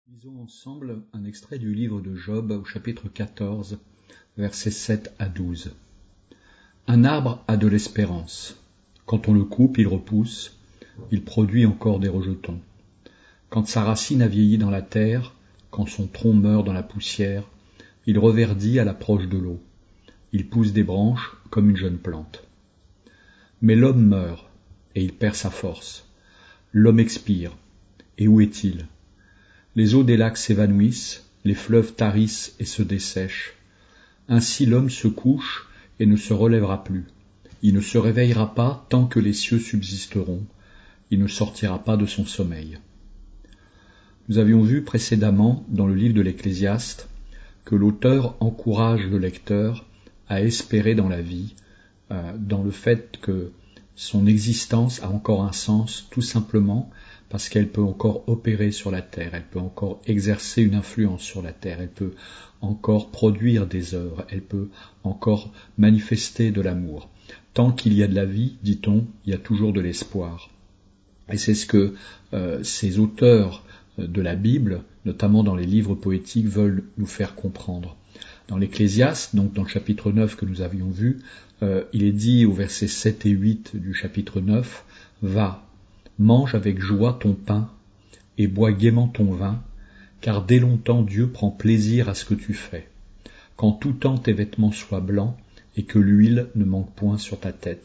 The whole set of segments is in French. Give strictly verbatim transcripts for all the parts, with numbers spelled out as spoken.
Lisons ensemble un extrait du livre de Job au chapitre quatorze, versets sept à douze. Un arbre a de l'espérance. Quand on le coupe, il repousse, il produit encore des rejetons. Quand sa racine a vieilli dans la terre, quand son tronc meurt dans la poussière, il reverdit à l'approche de l'eau. Il pousse des branches comme une jeune plante. Mais l'homme meurt, et il perd sa force. L'homme expire, et où est-il ? Les eaux des lacs s'évanouissent, les fleuves tarissent et se dessèchent. Ainsi l'homme se couche et ne se relèvera plus. Il ne se réveillera pas tant que les cieux subsisteront. Il ne sortira pas de son sommeil. Nous avions vu précédemment dans le livre de l'Ecclésiaste que l'auteur encourage le lecteur à espérer dans la vie, euh, dans le fait que son existence a encore un sens tout simplement parce qu'elle peut encore opérer sur la terre, elle peut encore exercer une influence sur la terre, elle peut encore produire des œuvres, elle peut encore manifester de l'amour. Tant qu'il y a de la vie, dit-on, il y a toujours de l'espoir. Et c'est ce que euh, ces auteurs de la Bible, notamment dans les livres poétiques, veulent nous faire comprendre. Dans l'Ecclésiaste, donc dans le chapitre neuf que nous avions vu, euh, il est dit au verset sept et huit du chapitre neuf, « Va, mange avec joie ton pain et bois gaiement ton vin, car dès longtemps Dieu prend plaisir à ce que tu fais. Qu'en tout temps tes vêtements soient blancs et que l'huile ne manque point sur ta tête. »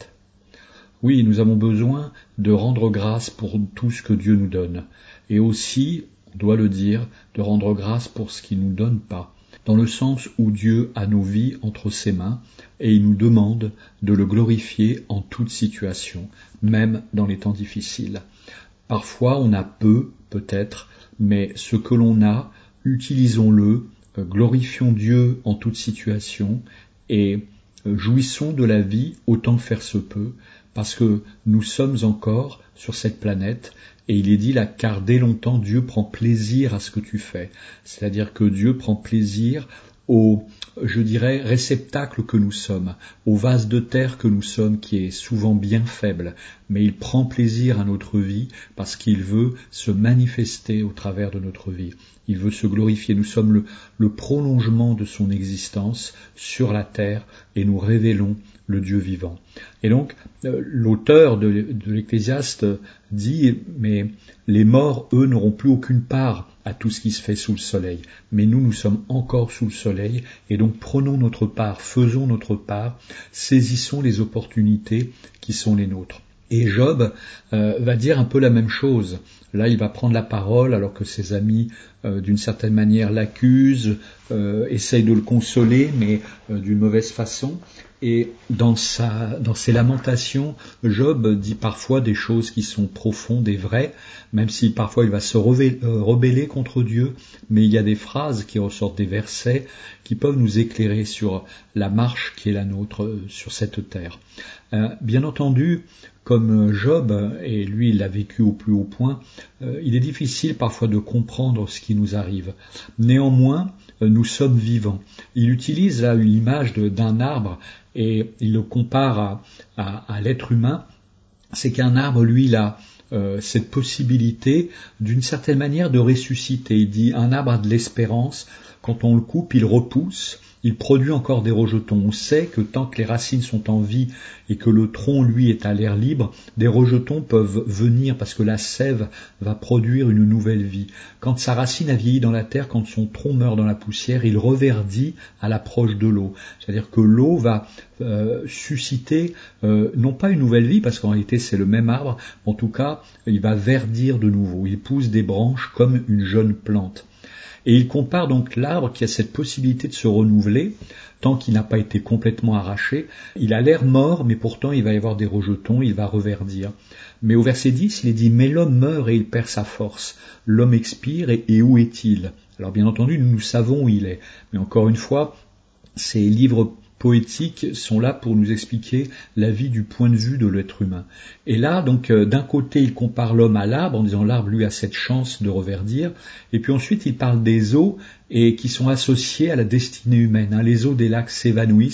Oui, nous avons besoin de rendre grâce pour tout ce que Dieu nous donne, et aussi, on doit le dire, de rendre grâce pour ce qu'il ne nous donne pas, dans le sens où Dieu a nos vies entre ses mains, et il nous demande de le glorifier en toute situation, même dans les temps difficiles. Parfois, on a peu, peut-être, mais ce que l'on a, utilisons-le, glorifions Dieu en toute situation, et jouissons de la vie autant que faire se peut, parce que nous sommes encore sur cette planète, et il est dit là, car dès longtemps Dieu prend plaisir à ce que tu fais. C'est-à-dire que Dieu prend plaisir au, je dirais, réceptacle que nous sommes, au vase de terre que nous sommes, qui est souvent bien faible, mais il prend plaisir à notre vie parce qu'il veut se manifester au travers de notre vie. Il veut se glorifier. Nous sommes le, le prolongement de son existence sur la terre et nous révélons le Dieu vivant. Et donc, euh, l'auteur de, de l'Ecclésiaste dit, mais les morts, eux, n'auront plus aucune part à tout ce qui se fait sous le soleil. Mais nous, nous sommes encore sous le soleil, et donc prenons notre part, faisons notre part, saisissons les opportunités qui sont les nôtres. Et Job euh, va dire un peu la même chose. Là, il va prendre la parole alors que ses amis, euh, d'une certaine manière, l'accusent, euh, essayent de le consoler, mais euh, d'une mauvaise façon. Et dans, sa, dans ses lamentations, Job dit parfois des choses qui sont profondes et vraies, même si parfois il va se rebeller contre Dieu, mais il y a des phrases qui ressortent des versets qui peuvent nous éclairer sur la marche qui est la nôtre sur cette terre. Euh, bien entendu, comme Job, et lui il l'a vécu au plus haut point, euh, il est difficile parfois de comprendre ce qui nous arrive. Néanmoins, euh, nous sommes vivants. Il utilise là l'image de, d'un arbre et il le compare à, à, à l'être humain. C'est qu'un arbre, lui, il a euh, cette possibilité d'une certaine manière de ressusciter. Il dit un arbre a de l'espérance, quand on le coupe, il repousse. Il produit encore des rejetons. On sait que tant que les racines sont en vie et que le tronc, lui, est à l'air libre, des rejetons peuvent venir parce que la sève va produire une nouvelle vie. Quand sa racine a vieilli dans la terre, quand son tronc meurt dans la poussière, il reverdit à l'approche de l'eau. C'est-à-dire que l'eau va euh, susciter, euh, non pas une nouvelle vie, parce qu'en réalité c'est le même arbre, en tout cas, il va verdir de nouveau. Il pousse des branches comme une jeune plante. Et il compare donc l'arbre qui a cette possibilité de se renouveler, tant qu'il n'a pas été complètement arraché. Il a l'air mort, mais pourtant il va y avoir des rejetons, il va reverdir. Mais au verset dix, il est dit « Mais l'homme meurt et il perd sa force. L'homme expire et, et où est-il » Alors bien entendu, nous savons où il est. Mais encore une fois, ces livres poétiques sont là pour nous expliquer la vie du point de vue de l'être humain. Et là, donc, euh, d'un côté, il compare l'homme à l'arbre, en disant l'arbre, lui, a cette chance de reverdir, et puis ensuite, il parle des eaux, et qui sont associées à la destinée humaine. Hein. Les eaux des lacs s'évanouissent,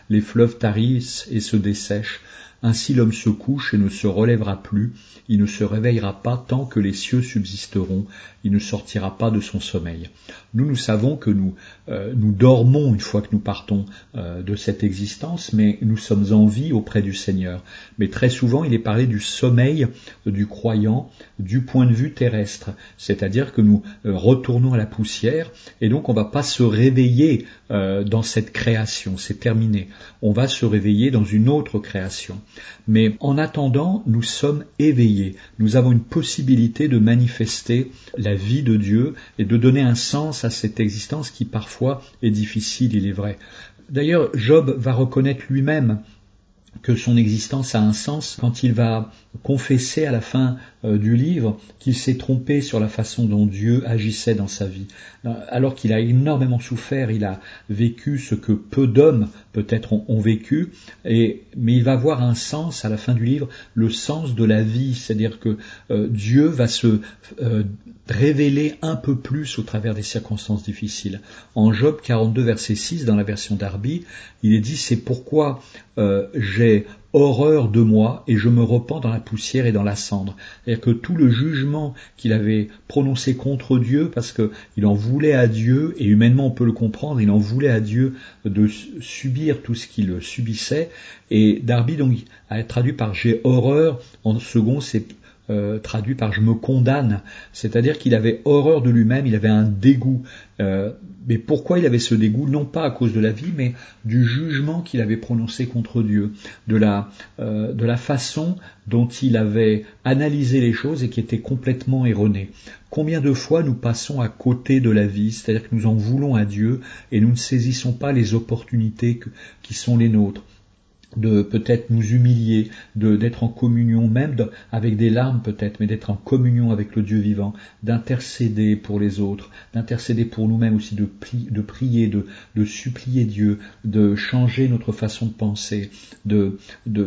les fleuves tarissent et se dessèchent. Ainsi l'homme se couche et ne se relèvera plus, il ne se réveillera pas tant que les cieux subsisteront, il ne sortira pas de son sommeil. Nous, nous savons que nous, euh, nous dormons une fois que nous partons euh, de cette existence, mais nous sommes en vie auprès du Seigneur. Mais très souvent, il est parlé du sommeil du croyant du point de vue terrestre, c'est-à-dire que nous euh, retournons à la poussière, et donc on ne va pas se réveiller euh, dans cette création, c'est terminé. On va se réveiller dans une autre création. Mais en attendant, nous sommes éveillés. Nous avons une possibilité de manifester la vie de Dieu et de donner un sens à cette existence qui parfois est difficile, il est vrai. D'ailleurs, Job va reconnaître lui-même que son existence a un sens quand il va confesser à la fin euh, du livre qu'il s'est trompé sur la façon dont Dieu agissait dans sa vie. Alors qu'il a énormément souffert, il a vécu ce que peu d'hommes peut-être ont, ont vécu, et, mais il va avoir un sens à la fin du livre, le sens de la vie, c'est-à-dire que euh, Dieu va se euh, révéler un peu plus au travers des circonstances difficiles. En Job quarante-deux, verset six, dans la version Darby, il est dit « C'est pourquoi euh, j'ai horreur de moi et je me repens dans la poussière et dans la cendre ». C'est-à-dire que tout le jugement qu'il avait prononcé contre Dieu, parce qu'il en voulait à Dieu, et humainement on peut le comprendre, il en voulait à Dieu de subir tout ce qu'il subissait, et Darby donc a traduit par « j'ai horreur », en second c'est Euh, traduit par « je me condamne », c'est-à-dire qu'il avait horreur de lui-même, il avait un dégoût. Euh, mais pourquoi il avait ce dégoût? Non pas à cause de la vie, mais du jugement qu'il avait prononcé contre Dieu, de la, euh, de la façon dont il avait analysé les choses et qui était complètement erronée. Combien de fois nous passons à côté de la vie, c'est-à-dire que nous en voulons à Dieu et nous ne saisissons pas les opportunités que, qui sont les nôtres, de peut-être nous humilier, de d'être en communion, même de, avec des larmes peut-être, mais d'être en communion avec le Dieu vivant, d'intercéder pour les autres, d'intercéder pour nous-mêmes aussi, de, pri, de prier, de, de supplier Dieu, de changer notre façon de penser, de, de,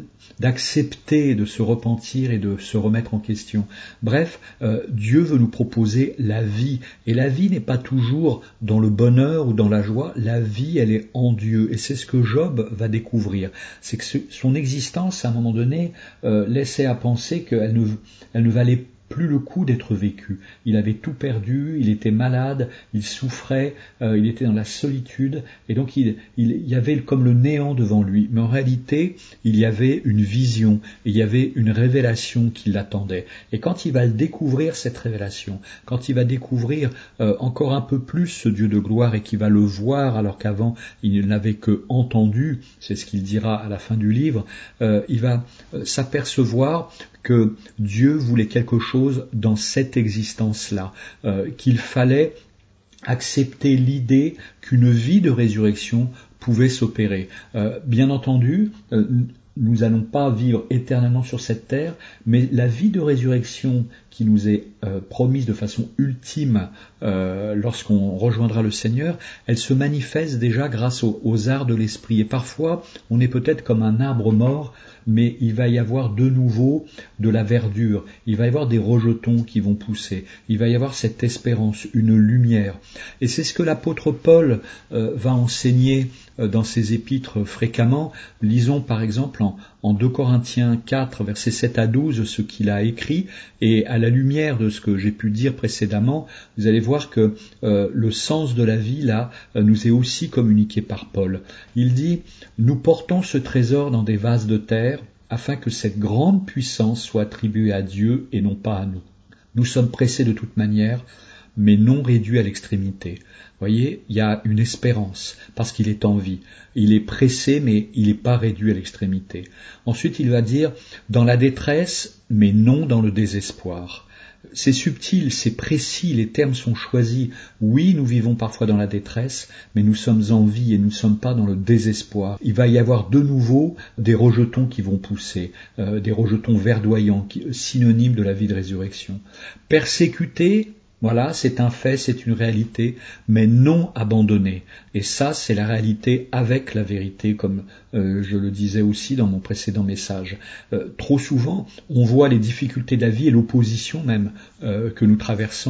d'accepter de se repentir et de se remettre en question. Bref, euh, Dieu veut nous proposer la vie, et la vie n'est pas toujours dans le bonheur ou dans la joie, la vie elle est en Dieu, et c'est ce que Job va découvrir. C'est que son existence, à un moment donné, euh, laissait à penser qu'elle ne, elle ne valait plus le coup d'être vécue. Il avait tout perdu, il était malade, il souffrait, euh, il était dans la solitude, et donc il, il, il y avait comme le néant devant lui. Mais en réalité, il y avait une vision, il y avait une révélation qui l'attendait. Et quand il va découvrir cette révélation, quand il va découvrir euh, encore un peu plus ce Dieu de gloire et qu'il va le voir alors qu'avant il n'avait que entendu, c'est ce qu'il dira à la fin du livre, euh, il va euh, s'apercevoir que Dieu voulait quelque chose dans cette existence-là, euh, qu'il fallait accepter l'idée qu'une vie de résurrection pouvait s'opérer. Euh, bien entendu, euh, nous n'allons pas vivre éternellement sur cette terre, mais la vie de résurrection qui nous est euh, promise de façon ultime euh, lorsqu'on rejoindra le Seigneur, elle se manifeste déjà grâce aux, aux arts de l'esprit. Et parfois, on est peut-être comme un arbre mort, mais il va y avoir de nouveau de la verdure, il va y avoir des rejetons qui vont pousser, il va y avoir cette espérance, une lumière. Et c'est ce que l'apôtre Paul euh, va enseigner euh, dans ses épîtres fréquemment. Lisons par exemple en, en deux Corinthiens quatre, versets sept à douze, ce qu'il a écrit, et à la lumière de ce que j'ai pu dire précédemment, vous allez voir que euh, le sens de la vie, là, euh, nous est aussi communiqué par Paul. Il dit « Nous portons ce trésor dans des vases de terre, afin que cette grande puissance soit attribuée à Dieu et non pas à nous. Nous sommes pressés de toute manière, mais non réduits à l'extrémité. » Voyez, il y a une espérance, parce qu'il est en vie. Il est pressé, mais il n'est pas réduit à l'extrémité. Ensuite, il va dire « dans la détresse, mais non dans le désespoir ». C'est subtil, c'est précis, les termes sont choisis. Oui, nous vivons parfois dans la détresse, mais nous sommes en vie et nous ne sommes pas dans le désespoir. Il va y avoir de nouveau des rejetons qui vont pousser, euh, des rejetons verdoyants, qui, synonymes de la vie de résurrection. Persécutés, voilà, c'est un fait, c'est une réalité, mais non abandonnée. Et ça, c'est la réalité avec la vérité, comme euh, je le disais aussi dans mon précédent message. Euh, trop souvent, on voit les difficultés de la vie et l'opposition même euh, que nous traversons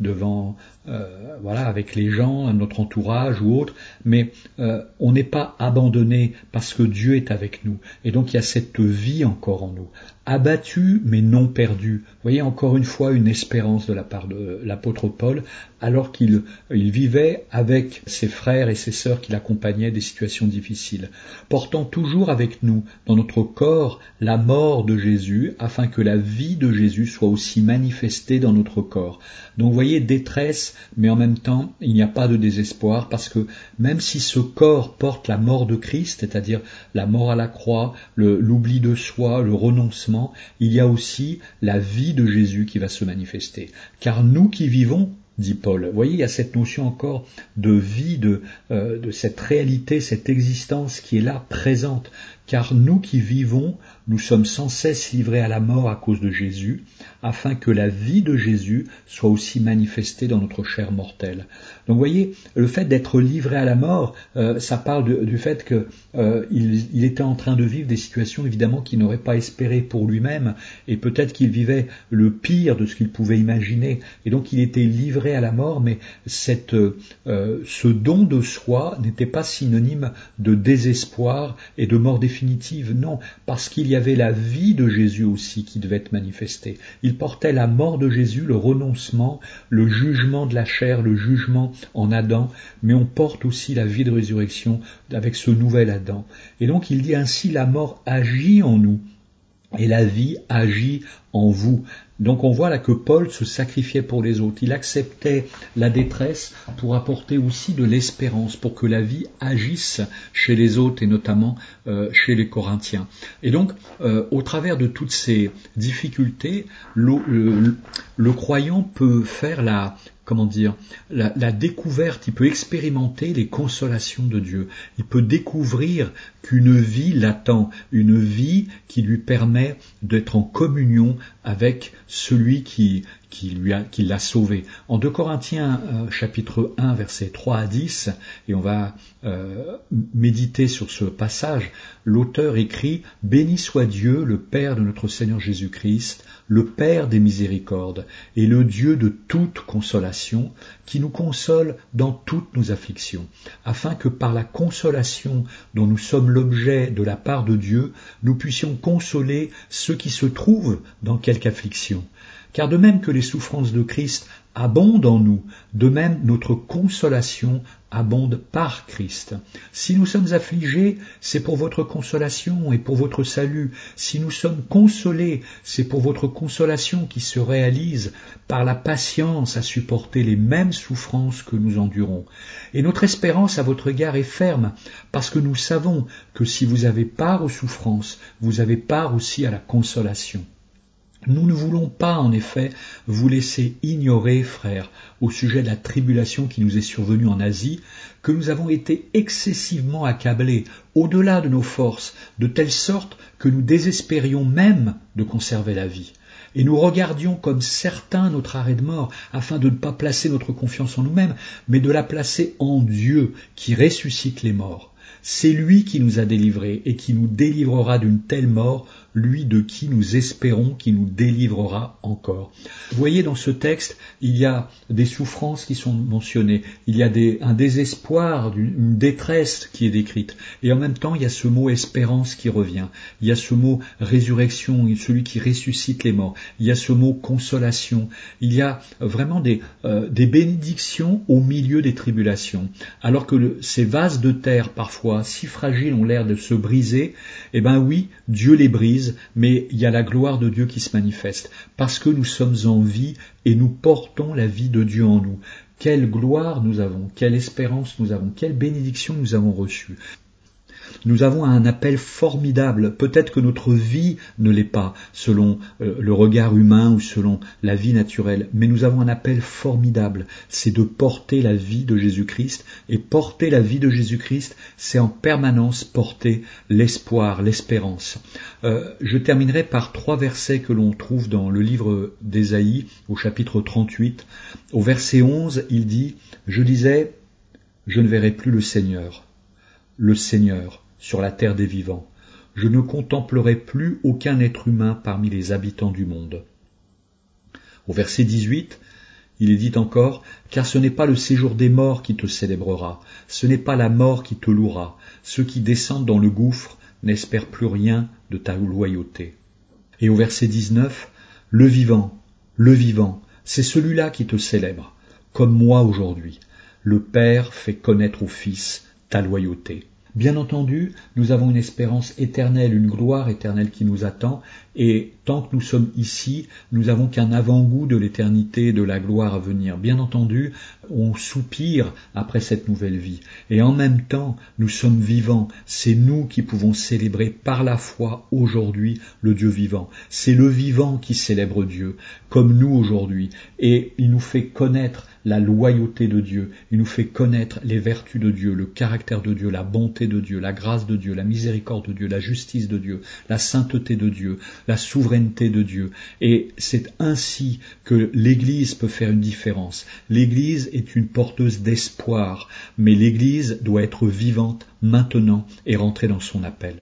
devant, euh, voilà, avec les gens, notre entourage ou autre, mais euh, on n'est pas abandonné parce que Dieu est avec nous. Et donc il y a cette vie encore en nous. Abattu mais non perdu. Vous voyez encore une fois une espérance de la part de l'apôtre Paul, alors qu'il il vivait avec ses frères et ses sœurs qui l'accompagnaient des situations difficiles, portant toujours avec nous dans notre corps la mort de Jésus, afin que la vie de Jésus soit aussi manifestée dans notre corps. Donc vous voyez, détresse, mais en même temps il n'y a pas de désespoir, parce que même si ce corps porte la mort de Christ, c'est-à-dire la mort à la croix, le, l'oubli de soi, le renoncement, il y a aussi la vie de Jésus qui va se manifester. Car nous qui vivons, dit Paul, vous voyez, il y a cette notion encore de vie, de, euh, de cette réalité, cette existence qui est là, présente. Car nous qui vivons, nous sommes sans cesse livrés à la mort à cause de Jésus, afin que la vie de Jésus soit aussi manifestée dans notre chair mortelle. Donc vous voyez, le fait d'être livré à la mort, euh, ça parle de, du fait qu'il euh, il était en train de vivre des situations évidemment qu'il n'aurait pas espérées pour lui-même, et peut-être qu'il vivait le pire de ce qu'il pouvait imaginer, et donc il était livré à la mort, mais cette, euh, ce don de soi n'était pas synonyme de désespoir et de mort définitive, non, parce qu'il y avait la vie de Jésus aussi qui devait être manifestée. Il portait la mort de Jésus, le renoncement, le jugement de la chair, le jugement en Adam, mais on porte aussi la vie de résurrection avec ce nouvel Adam. Et donc il dit ainsi, la mort agit en nous et la vie agit en vous. Donc on voit là que Paul se sacrifiait pour les autres. Il acceptait la détresse pour apporter aussi de l'espérance, pour que la vie agisse chez les autres et notamment euh, chez les Corinthiens. Et donc, euh, au travers de toutes ces difficultés, le, le, le croyant peut faire la... comment dire, la, la découverte, il peut expérimenter les consolations de Dieu. Il peut découvrir qu'une vie l'attend, une vie qui lui permet d'être en communion avec celui qui, qui, lui a, qui l'a sauvé. En deux Corinthiens euh, chapitre un, versets trois à dix, et on va euh, méditer sur ce passage, l'auteur écrit « Béni soit Dieu, le Père de notre Seigneur Jésus-Christ, le Père des miséricordes, et le Dieu de toute consolation, qui nous console dans toutes nos afflictions, afin que par la consolation dont nous sommes l'objet de la part de Dieu, nous puissions consoler ceux qui se trouvent dans quelque affliction. Car de même que les souffrances de Christ abondent en nous, de même notre consolation abonde par Christ. Si nous sommes affligés, c'est pour votre consolation et pour votre salut. Si nous sommes consolés, c'est pour votre consolation qui se réalise par la patience à supporter les mêmes souffrances que nous endurons. Et notre espérance à votre égard est ferme, parce que nous savons que si vous avez part aux souffrances, vous avez part aussi à la consolation. Nous ne voulons pas, en effet, vous laisser ignorer, frères, au sujet de la tribulation qui nous est survenue en Asie, que nous avons été excessivement accablés, au-delà de nos forces, de telle sorte que nous désespérions même de conserver la vie. Et nous regardions comme certains notre arrêt de mort, afin de ne pas placer notre confiance en nous-mêmes, mais de la placer en Dieu, qui ressuscite les morts. C'est lui qui nous a délivrés et qui nous délivrera d'une telle mort, lui de qui nous espérons qu'il nous délivrera encore. Vous voyez, dans ce texte, il y a des souffrances qui sont mentionnées, il y a des, un désespoir, une détresse qui est décrite, et en même temps, il y a ce mot espérance qui revient, il y a ce mot résurrection, celui qui ressuscite les morts, il y a ce mot consolation, il y a vraiment des, euh, des bénédictions au milieu des tribulations, alors que le, ces vases de terre, parfois si fragiles, ont l'air de se briser, eh bien oui, Dieu les brise, mais il y a la gloire de Dieu qui se manifeste, parce que nous sommes en vie et nous portons la vie de Dieu en nous. Quelle gloire nous avons, quelle espérance nous avons, quelle bénédiction nous avons reçue. Nous avons un appel formidable. Peut-être que notre vie ne l'est pas, selon euh, le regard humain ou selon la vie naturelle, mais nous avons un appel formidable. C'est de porter la vie de Jésus-Christ, et porter la vie de Jésus-Christ, c'est en permanence porter l'espoir, l'espérance. Euh, je terminerai par trois versets que l'on trouve dans le livre d'Ésaïe, au chapitre trente-huit. Au verset onze, il dit « Je disais, je ne verrai plus le Seigneur, le Seigneur, sur la terre des vivants. Je ne contemplerai plus aucun être humain parmi les habitants du monde. » Au verset dix-huit, Il est dit encore, car ce n'est pas le séjour des morts qui te célébrera, ce n'est pas la mort qui te louera, ceux qui descendent dans le gouffre n'espèrent plus rien de ta loyauté. Et au verset dix-neuf, le vivant, le vivant, c'est celui-là qui te célèbre, comme moi aujourd'hui. Le Père fait connaître au Fils ta loyauté. Bien entendu, nous avons une espérance éternelle, une gloire éternelle qui nous attend, et tant que nous sommes ici, nous n'avons qu'un avant-goût de l'éternité, de la gloire à venir. Bien entendu, on soupire après cette nouvelle vie, et en même temps, nous sommes vivants. C'est nous qui pouvons célébrer par la foi aujourd'hui le Dieu vivant. C'est le vivant qui célèbre Dieu, comme nous aujourd'hui, et il nous fait connaître la loyauté de Dieu, il nous fait connaître les vertus de Dieu, le caractère de Dieu, la bonté de Dieu, la grâce de Dieu, la miséricorde de Dieu, la justice de Dieu, la sainteté de Dieu, la souveraineté de Dieu. Et c'est ainsi que l'Église peut faire une différence. L'Église est une porteuse d'espoir, mais l'Église doit être vivante maintenant et rentrer dans son appel.